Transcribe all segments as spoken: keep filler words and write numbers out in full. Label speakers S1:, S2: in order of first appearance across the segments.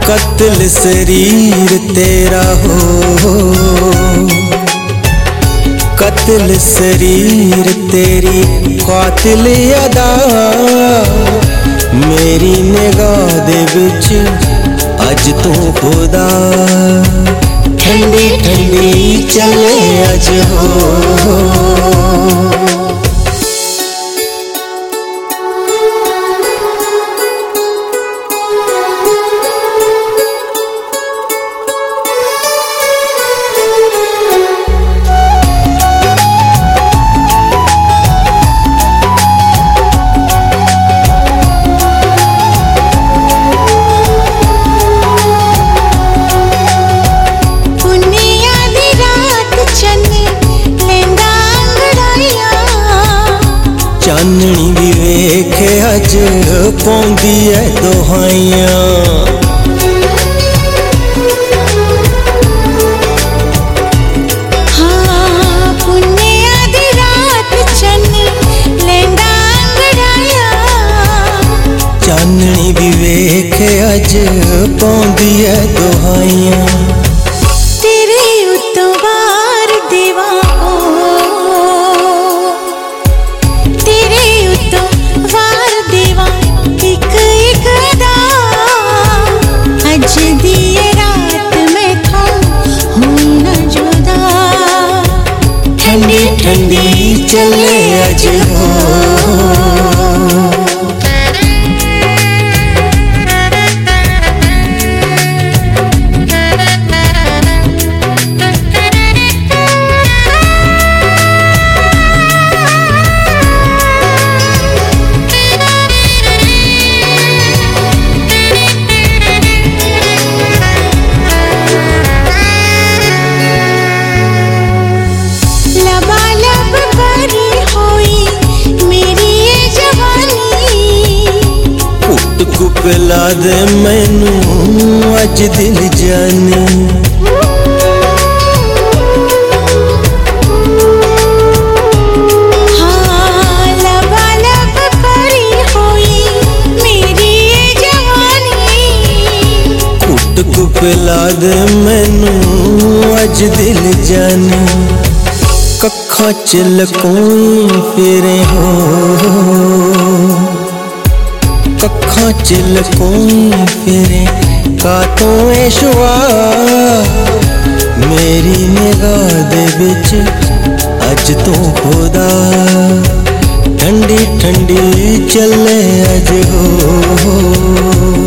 S1: कत्ल शरीर तेरा हो, कत्ल शरीर तेरी कातिल अदा मेरी निगाह दे विच अज तू खुदा। ठंडी ठंडी चले अज हो, चाननी भी वेखे अज पौंदी है दोहाइयां।
S2: हाँ पुन्निया दी रात चन्नी लैंदा अंगड़ाइया।
S1: चाननी भी वेखे अज पौंदी है दोहाइयां।
S2: तेरे उत्तों वार देवा
S1: ठंडी ठंडी चले अज हो। पिला दे मैनू अज दिल जानी।
S2: हाँ लबा लब परी होई मेरी जवानी।
S1: कुट को पिला दे मैनू अज दिल जानी। कखा च लकोई फिरे हो, कखा च लकोई फिरे कातों ए शुआ मेरी निगाह दे विच अज तू खुदा। ठंडी ठंडी चले अज हो।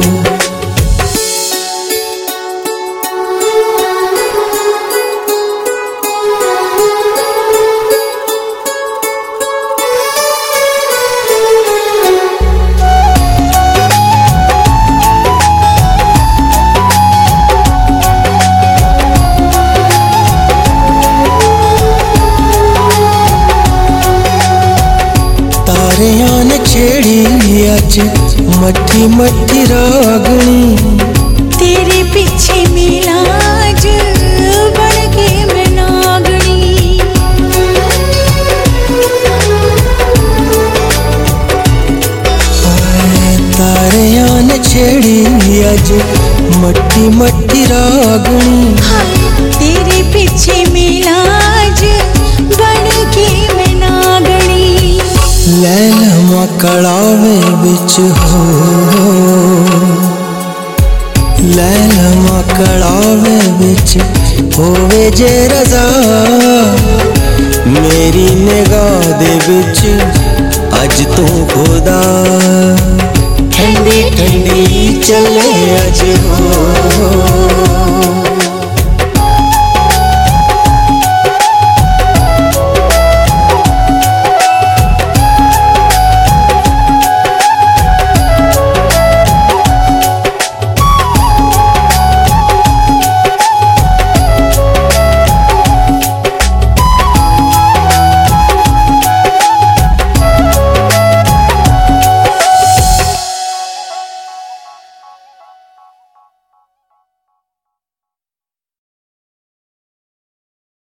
S1: तारियां ने छेड़ी अज मठी मठी रागनी।
S2: तेरे पीछे मिलाज बन के मैं नागनी।
S1: तारियां ने छेड़ी अज मठी मठी रागनी।
S2: तेरे पीछे मिलाज बन के मैं नागनी।
S1: लैला कड़ावे बिच हो, लैला कड़ावे बिच होवे जे रज़ा मेरी निगाह दे विच अज तू खुदा।